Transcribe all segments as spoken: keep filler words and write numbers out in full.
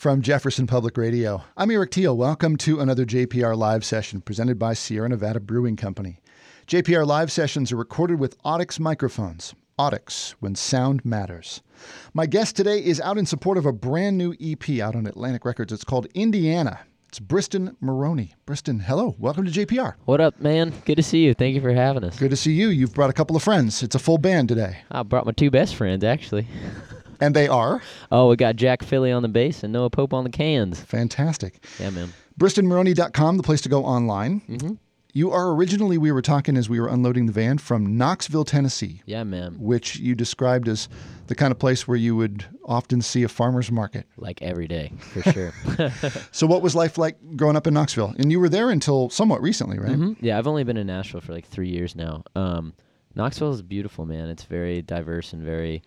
From Jefferson Public Radio, I'm Eric Teal. Welcome to another J P R Live session presented by Sierra Nevada Brewing Company. J P R Live sessions are recorded with Audix microphones. Audix, when sound matters. My guest today is out in support of a brand new E P out on Atlantic Records. It's called Indiana. It's Briston Maroney. Briston, hello. Welcome to J P R. What up, man? Good to see you. Thank you for having us. Good to see you. You've brought a couple of friends. It's a full band today. I brought my two best friends, actually. And they are? Oh, we got Jack Philly on the bass and Noah Pope on the cans. Fantastic. Yeah, man. Briston Maroney dot com, the place to go online. Mm-hmm. You are originally, we were talking as we were unloading the van, from Knoxville, Tennessee. Yeah, man. Which you described as the kind of place where you would often see a farmer's market. Like every day, for sure. So what was life like growing up in Knoxville? And you were there until somewhat recently, right? Mm-hmm. Yeah, I've only been in Nashville for like three years now. Um, Knoxville is beautiful, man. It's very diverse and very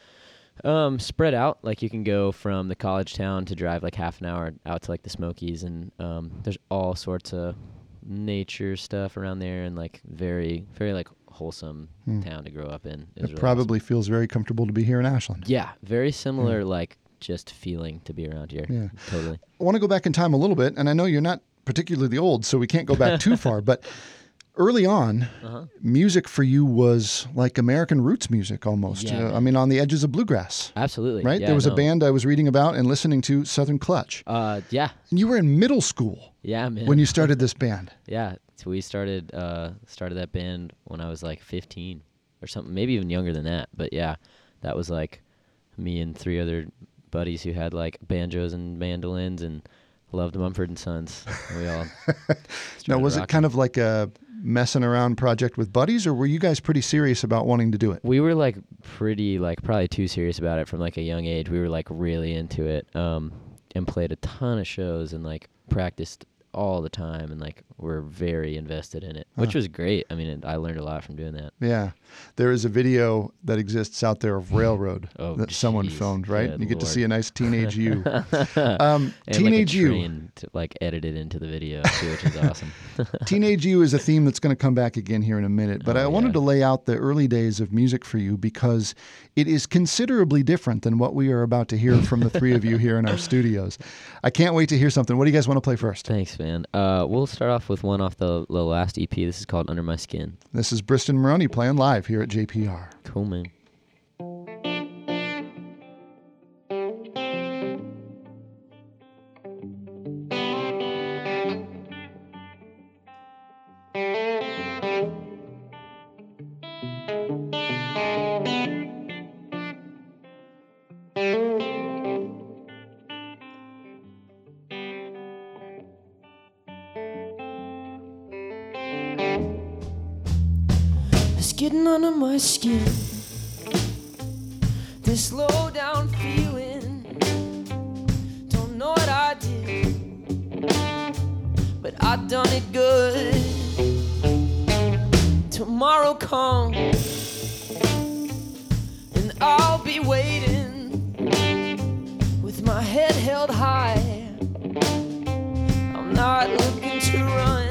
um, spread out. Like you can go from the college town to drive like half an hour out to like the Smokies, and um, there's all sorts of nature stuff around there, and like very, very like wholesome hmm. town to grow up in. It, it really probably awesome. Feels very comfortable to be here in Ashland. Yeah, very similar, yeah. like just feeling to be around here. Yeah, totally. I want to go back in time a little bit, and I know you're not particularly old, so we can't go back too far, but early on, uh-huh. music for you was like American roots music almost. Yeah, uh, I mean, on the edges of bluegrass. Absolutely. Right? Yeah, there was no. a band I was reading about and listening to, Southern Clutch. Uh, yeah. And you were in middle school. Yeah, man. When you started this band. Yeah. So we started uh, started that band when I was like fifteen or something, maybe even younger than that. But yeah, that was like me and three other buddies who had like banjos and mandolins and loved Mumford and Sons. And we all Now, was rocking. It kind of like a messing around project with buddies, or were you guys pretty serious about wanting to do it? We were like pretty, like probably too serious about it from like a young age. We were like really into it, um, and played a ton of shows and like practiced all the time, and like we're very invested in it, which huh. was great. I mean, it, I learned a lot from doing that. Yeah. There is a video that exists out there of Railroad oh, that geez. someone filmed, right? Good you get Lord. to see a nice teenage you. um, and teenage like a you. train to, like edited into the video too, which is awesome. Teenage you is a theme that's going to come back again here in a minute, but oh, I wanted yeah. to lay out the early days of music for you because it is considerably different than what we are about to hear from the three of you here in our studios. I can't wait to hear something. What do you guys want to play first? Thanks, man. Uh, we'll start off with one off the, the last E P. This is called Under My Skin. This is Briston Maroney playing live here at J P R. Cool, man. Getting under my skin, this low down feeling. Don't know what I did, but I done it good. Tomorrow comes, and I'll be waiting with my head held high. I'm not looking to run,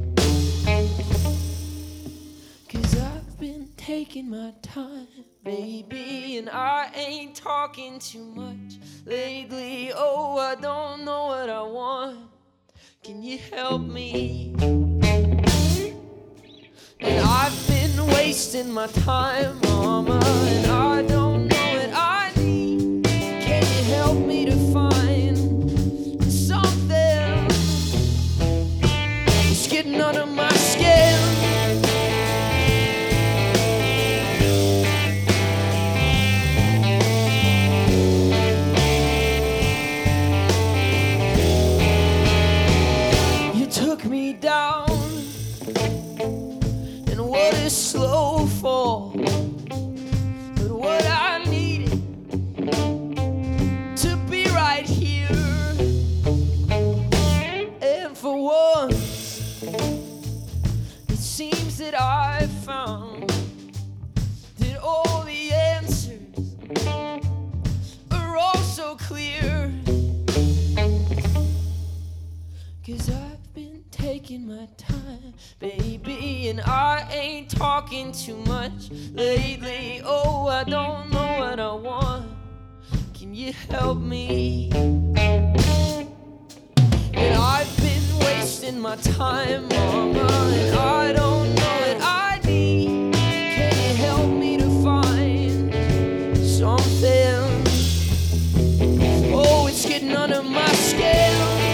taking my time, baby, and I ain't talking too much lately. Oh, I don't know what I want. Can you help me? And I've been wasting my time, mama, and I don't know what I need. Can you help me to find something? It's getting under my skin. Me down in what is slow fall, but what I needed to be right here. And for once, it seems that I've found that all the answers are all so clear. 'Cause I've been taking my time, baby, and I ain't talking too much lately. Oh, I don't know what I want. Can you help me? time, mama, and I don't know what I need. Can you help me to find something? Oh, it's getting under my skin.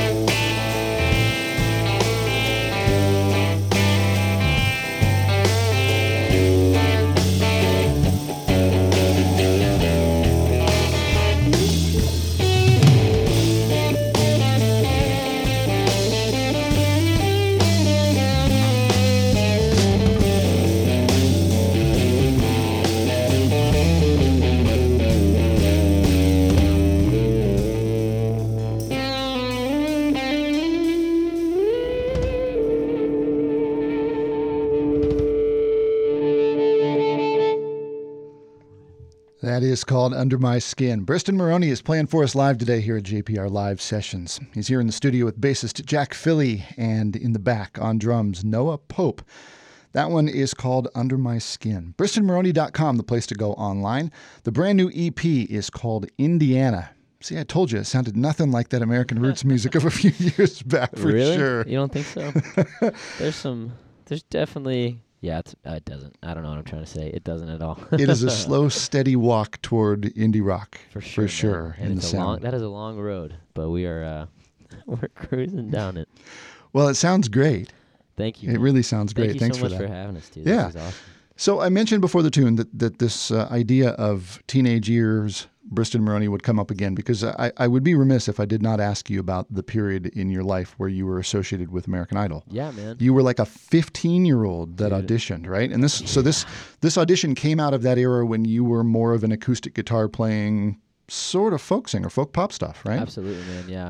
That is called Under My Skin. Briston Maroney is playing for us live today here at J P R Live Sessions. He's here in the studio with bassist Jack Philly and in the back on drums, Noah Pope. That one is called Under My Skin. Briston Maroney dot com, the place to go online. The brand new E P is called Indiana. See, I told you, it sounded nothing like that American roots music of a few years back for really? sure. You don't think so? There's some, there's definitely... Yeah, it's, uh, it doesn't. I don't know what I'm trying to say. It doesn't at all. It is a slow, steady walk toward indie rock. For sure. For sure. And in it's the a long, sound. that is a long road, but we are uh, we're cruising down it. Well, it sounds great. Thank you. It man. really sounds great. Thank you Thanks so for much that. for having us, dude. Yeah. This is awesome. So I mentioned before the tune that, that this uh, idea of teenage years, Briston Maroney, would come up again because I, I would be remiss if I did not ask you about the period in your life where you were associated with American Idol. Yeah, man. You were like a fifteen-year-old that Dude. auditioned, right? And this, so this this audition came out of that era when you were more of an acoustic guitar playing sort of folk singer, folk pop stuff, right? Absolutely, man. Yeah.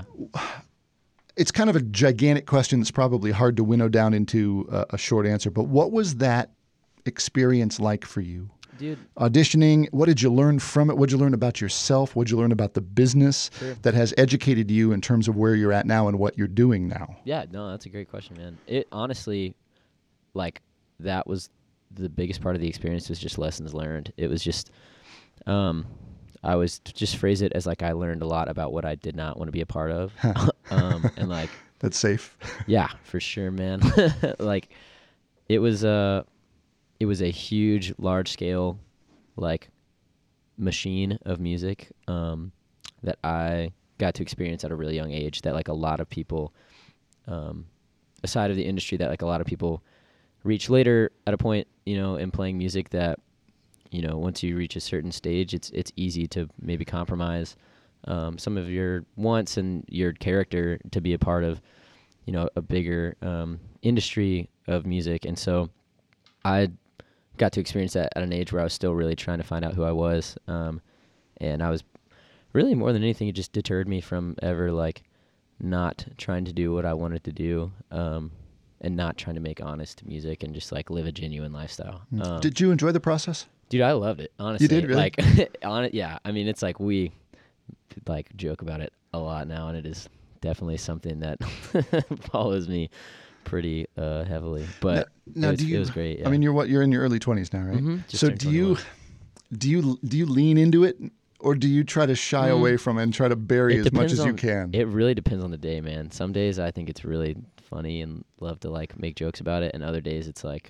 It's kind of a gigantic question that's probably hard to winnow down into a, a short answer, but what was that experience like for you? Dude, Auditioning, what did you learn from it? What did you learn about yourself? What did you learn about the business Sure. that has educated you in terms of where you're at now and what you're doing now? yeah, no, that's a great question, man. It honestly, like, that was the biggest part of the experience was just lessons learned. It was just, um, I was to just phrase it as like I learned a lot about what I did not want to be a part of. um, and like, That's safe. yeah, for sure, man. Like, it was a, it was a huge, large scale, like, machine of music um, that I got to experience at a really young age. That like a lot of people, um, aside of the industry, that like a lot of people reach later at a point, you know, in playing music that, you know, once you reach a certain stage, it's it's easy to maybe compromise um, some of your wants and your character to be a part of, you know, a bigger um, industry of music. And so I got to experience that at an age where I was still really trying to find out who I was. Um, and I was really, more than anything, it just deterred me from ever like not trying to do what I wanted to do. Um, and not trying to make honest music and just like live a genuine lifestyle. Um, Did you enjoy the process? Dude, I loved it. Honestly, did, really? Like, on it, yeah. I mean, it's like we like joke about it a lot now, and it is definitely something that follows me pretty uh, heavily. But now, it, was, do you, it was great. Yeah. I mean, you're what? You're in your early twenties now, right? Mhm, just So turned do you, do you do you lean into it, or do you try to shy Mm. away from it and try to bury It as much depends as you on- can? It really depends on the day, man. Some days I think it's really funny and love to like make jokes about it, and other days it's like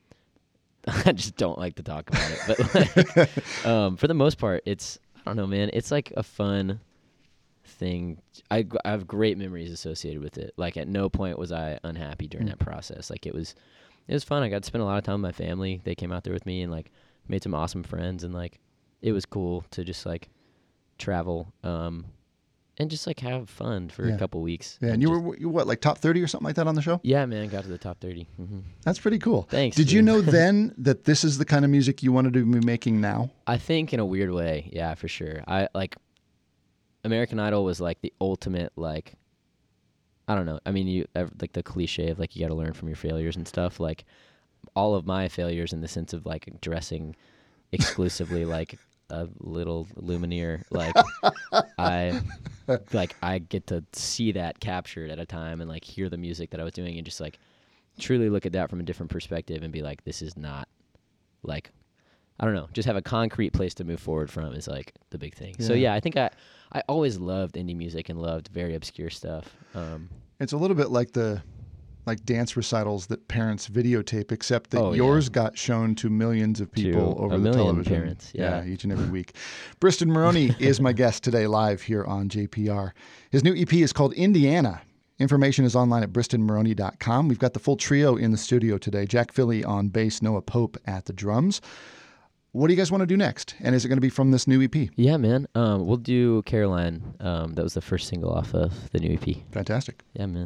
I just don't like to talk about it. But like, um, for the most part, it's I don't know, man. It's like a fun thing. I, I have great memories associated with it. Like at no point was I unhappy during Mm. that process. Like it was, it was fun. I got to spend a lot of time with my family. They came out there with me and like made some awesome friends, and like it was cool to just like travel um, and just like have fun for Yeah. a couple weeks. Yeah, and you just- were you what, like top thirty or something like that on the show? yeah, man, got to the top thirty. Mm-hmm. That's pretty cool. Thanks, Did you dude. know then that this is the kind of music you wanted to be making now? I think in a weird way, yeah, for sure. I like American Idol was like the ultimate like I don't know. I mean, you ev- like the cliche of like you got to learn from your failures and stuff. Like all of my failures in the sense of like dressing exclusively like a little Lumineer, like I like I get to see that captured at a time and like hear the music that I was doing and just like truly look at that from a different perspective and be like, this is not like I don't know, just have a concrete place to move forward from is like the big thing. So Yeah. yeah, I think I I always loved indie music and loved very obscure stuff. Um, It's a little bit like the like dance recitals that parents videotape, except that Oh, yours yeah. got shown to millions of people To over a the million television. parents, yeah. each and every week. Briston Maroney is my guest today live here on J P R. His new E P is called Indiana. Information is online at briston maroney dot com. We've got the full trio in the studio today. Jack Philly on bass, Noah Pope at the drums. What do you guys want to do next? And is it going to be from this new E P? Yeah, man. Um, we'll do Caroline. Um, that was the first single off of the new E P. Fantastic. Yeah, man.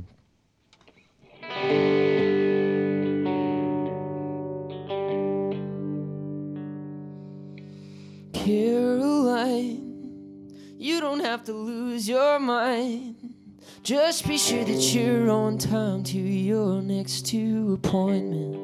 Caroline, you don't have to lose your mind. Just be sure that you're on time to your next two appointments.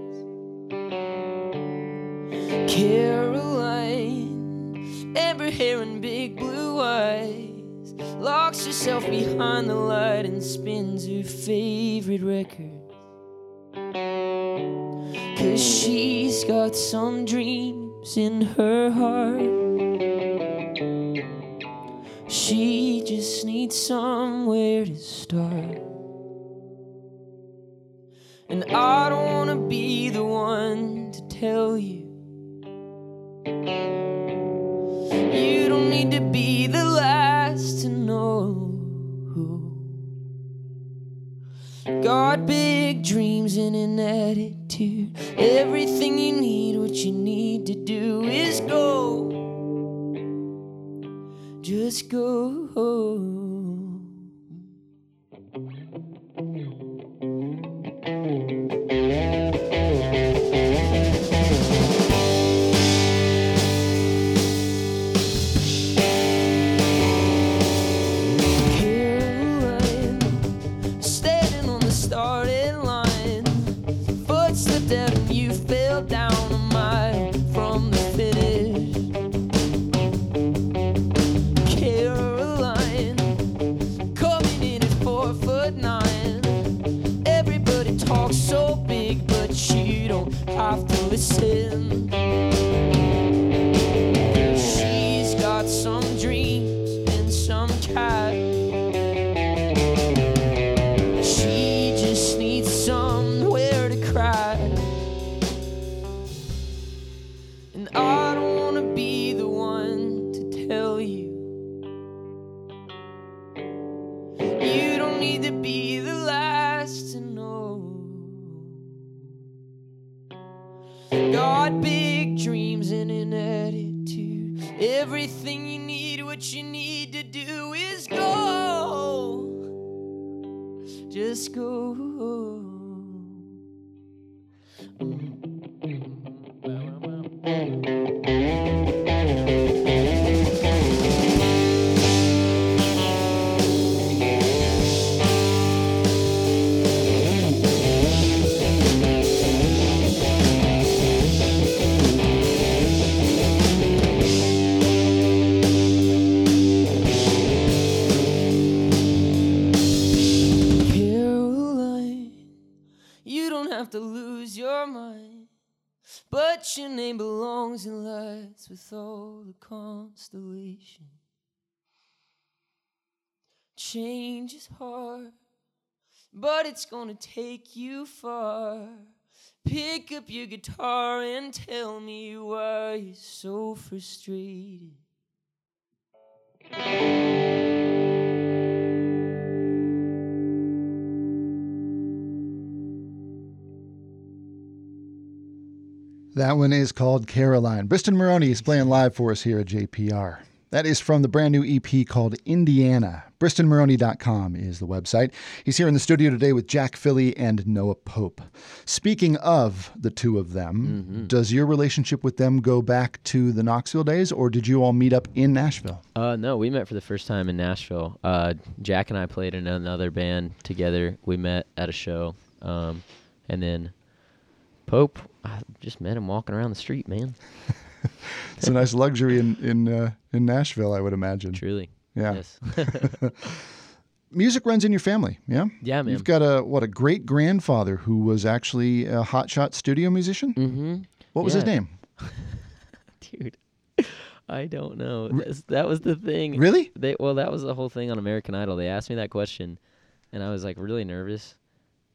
Caroline, amber hair and big blue eyes, locks herself behind the light and spins her favorite record. 'Cause she's got some dreams in her heart. She just needs somewhere to start. And I don't wanna be the one to tell you you don't need to be the last to know. Got big dreams and an attitude. Everything you need, what you need to do is go. Just go. Have to listen. She's got some dreams and some cat. She just needs somewhere to cry. And I don't wanna be the one to tell you you don't need to be the last to know. Got big dreams and an attitude. Everything you need, what you need to do is go. Just go. To lose your mind, but your name belongs in lights with all the constellation. Change is hard, but it's gonna take you far. Pick up your guitar and tell me why you're so frustrated. That one is called Caroline. Briston Maroney is playing live for us here at J P R. That is from the brand new E P called Indiana. briston maroney dot com is the website. He's here in the studio today with Jack Philly and Noah Pope. Speaking of the two of them, mm-hmm. does your relationship with them go back to the Knoxville days, or did you all meet up in Nashville? Uh, no, we met for the first time in Nashville. Uh, Jack and I played in another band together. We met at a show, um, and then Pope, I just met him walking around the street, man. It's a nice luxury in in uh, in Nashville, I would imagine. Truly. Yeah. Yes. Music runs in your family, yeah? Yeah, man. You've got a, what, a great-grandfather who was actually a hotshot studio musician? Mm-hmm. What was yeah. his name? Dude, I don't know. That's, that was the thing. Really? They Well, that was the whole thing on American Idol. They asked me that question, and I was, like, really nervous.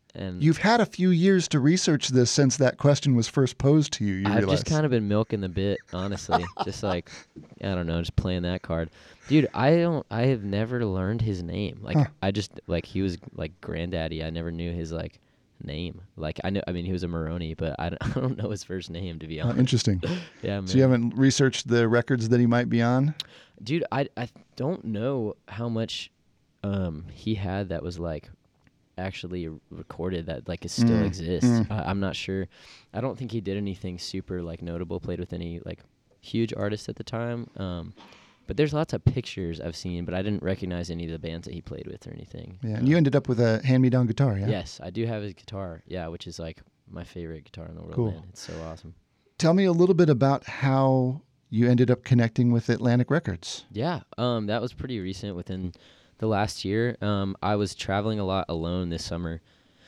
And You've had a few years to research this since that question was first posed to you. you I've realize. just kind of been milking the bit, honestly. Just like, I don't know, just playing that card. Dude, I don't, I have never learned his name. Like, Huh. I just, like, he was like granddaddy. I never knew his, like, name. Like, I know, I mean, he was a Maroney, but I don't, I don't know his first name, to be Uh, honest. interesting. Yeah, man. So you haven't researched the records that he might be on? Dude, I, I don't know how much um he had that was, like, actually recorded that, like, it still Mm, exists. mm. I, I'm not sure. I don't think he did anything super, like, notable, played with any, like, huge artists at the time. Um, but there's lots of pictures I've seen, but I didn't recognize any of the bands that he played with or anything. Yeah, and Um, you ended up with a hand-me-down guitar, yeah? Yes, I do have his guitar. Yeah, which is, like, my favorite guitar in the world, Cool. man. It's so awesome. Tell me a little bit about how you ended up connecting with Atlantic Records. Yeah, um, that was pretty recent, within the last year. Um, I was traveling a lot alone this summer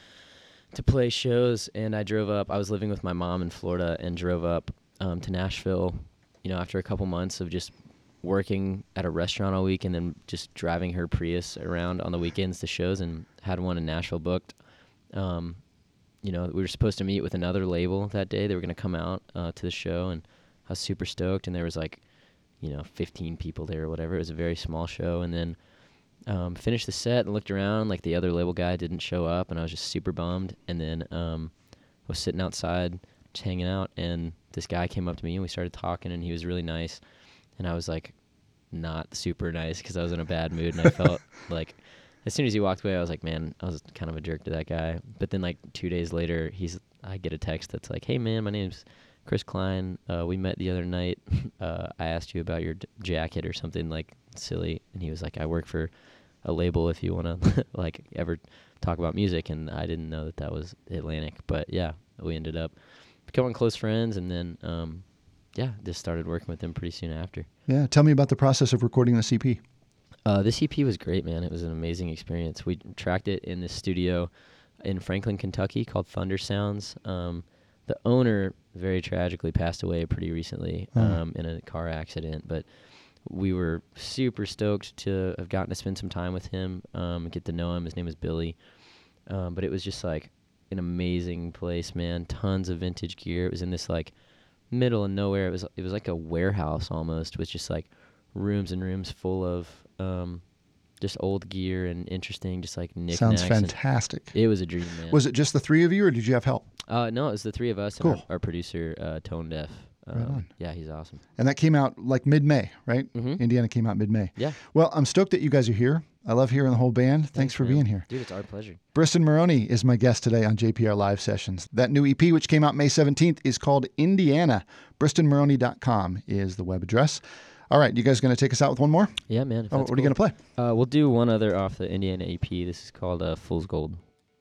to play shows, and I drove up. I was living with my mom in Florida and drove up um, to Nashville, you know, after a couple months of just working at a restaurant all week and then just driving her Prius around on the weekends to shows, and had one in Nashville booked. Um, you know, we were supposed to meet with another label that day. They were going to come out uh, to the show, and I was super stoked, and there was like, you know, fifteen people there or whatever. It was a very small show, and then um, finished the set and looked around, like the other label guy didn't show up, and I was just super bummed. And then um, I was sitting outside just hanging out, and this guy came up to me, and we started talking, and he was really nice. And I was like not super nice because I was in a bad mood, and I felt like as soon as he walked away, I was like, man, I was kind of a jerk to that guy. But then like two days later, he's I get a text that's like, hey, man, my name's Chris Klein. Uh, we met the other night. Uh, I asked you about your d- jacket or something like silly. And he was like, I work for a label if you want to like ever talk about music. And I didn't know that that was Atlantic. But yeah, we ended up becoming close friends. And then, um, yeah, just started working with him pretty soon after. Yeah, tell me about the process of recording the C P. Uh, this E P was great, man. It was an amazing experience. We tracked it in this studio in Franklin, Kentucky called Thunder Sounds. Um, the owner very tragically passed away pretty recently um, in a car accident, but we were super stoked to have gotten to spend some time with him, um, get to know him. His name was Billy. Um, but it was just like an amazing place, man. Tons of vintage gear. It was in this like middle of nowhere. It was it was like a warehouse almost, with just like rooms and rooms full of um, just old gear and interesting, just like knickknacks. Sounds and fantastic. It was a dream, man. Was it just the three of you, or did you have help? Uh, no, it was the three of us Cool. and our, our producer, uh, Tone Deaf. Um, Right on. Yeah, he's awesome. And that came out like mid-May, right? Mhm. Indiana came out mid-May. Yeah. Well, I'm stoked that you guys are here. I love hearing the whole band. Thanks, for man. being here. Dude, it's our pleasure. Briston Maroney is my guest today on J P R Live Sessions. That new E P, which came out May seventeenth, is called Indiana. Briston Maroney dot com is the web address. All right, you guys going to take us out with one more? Yeah, man. if Oh, that's what are you cool. going to play? Uh, we'll do one other off the Indiana E P. This is called uh, Fool's Gold.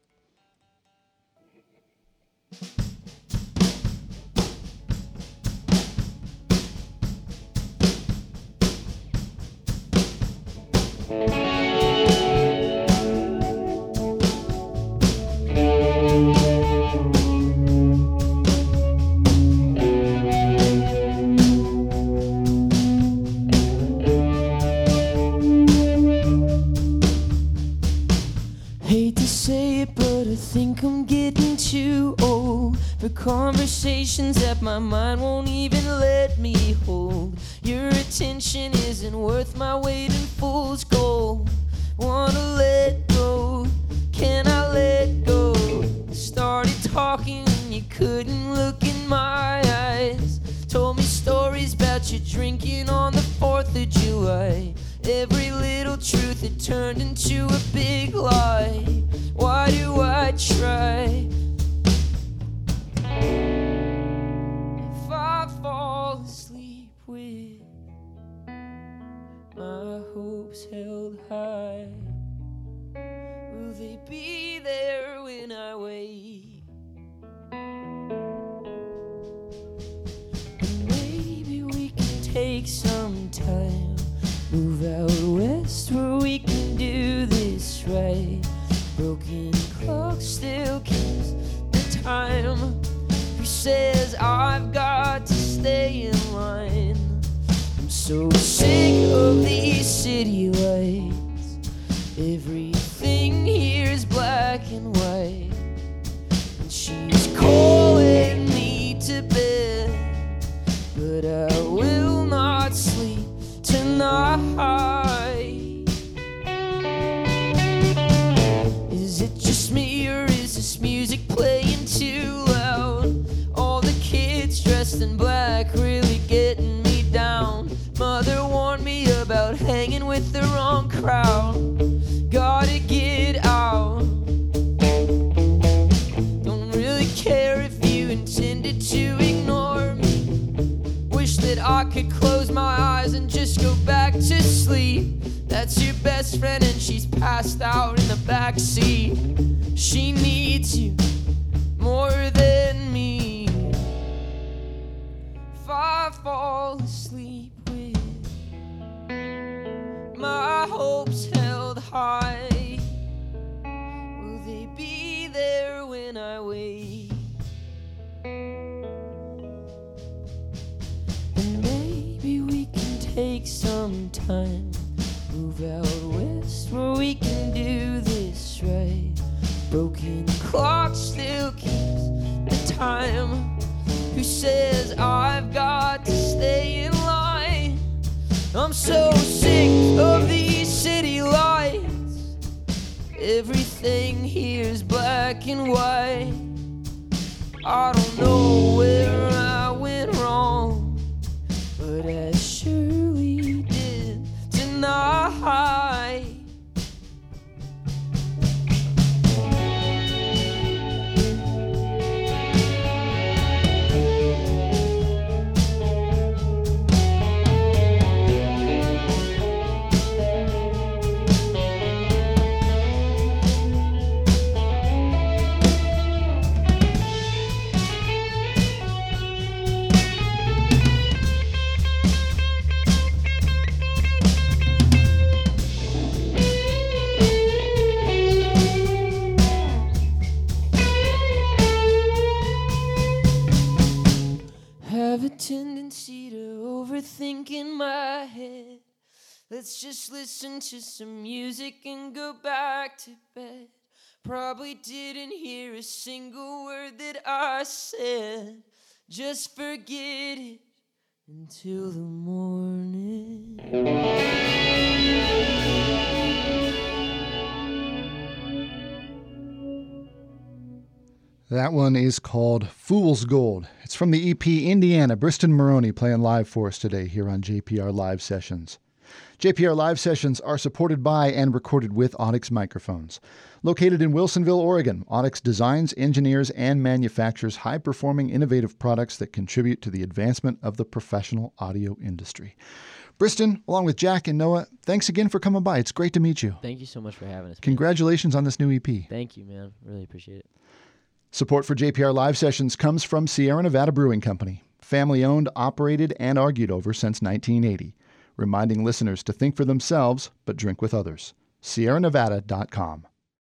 Hate to say it, but I think I'm getting too old for conversations that my mind won't even let me hold. Your attention isn't worth my weight in fool's gold. Wanna let go, can I let go? Started talking and you couldn't look in my eyes. Told me stories about you drinking on the fourth of July. Every little truth had turned into a big lie. Why do I try? If I fall asleep with my hopes held high, will they be there when I wake? Maybe we can take some time, move out west where we can do this right. Broken clock still keeps the time. Who says I've got to stay in line? I'm so sick of these city lights. Everything here is black and white. She's calling me to bed, but I will not sleep tonight. Is it just me, or is this music playing too loud? All the kids dressed in black really getting me down. Mother warned me about hanging with the wrong crowd. Gotta get out. Don't really care if you intended to ignore me. Wish that I could close my eyes and just go back to sleep. That's your best friend and she's passed out in the back seat. She needs you more than me. If I fall asleep with my hopes held high, will they be there when I wake? And maybe we can take some time, move out west where we can do this right. Broken clock still keeps the time. Who says I've got to stay in line? I'm so sick of these city lights. Everything here's black and white. I don't know where I went wrong, but I surely did tonight. Have a tendency to overthink in my head. Let's just listen to some music and go back to bed. Probably didn't hear a single word that I said. Just forget it until the morning. That one is called Fool's Gold. It's from the E P Indiana. Briston Maroney playing live for us today here on J P R Live Sessions. J P R Live Sessions are supported by and recorded with Audix Microphones. Located in Wilsonville, Oregon, Audix designs, engineers, and manufactures high-performing, innovative products that contribute to the advancement of the professional audio industry. Briston, along with Jack and Noah, thanks again for coming by. It's great to meet you. Thank you so much for having us. Man. Congratulations on this new E P. Thank you, man. Really appreciate it. Support for J P R Live Sessions comes from Sierra Nevada Brewing Company, family-owned, operated, and argued over since nineteen eighty, reminding listeners to think for themselves but drink with others. Sierra Nevada dot com.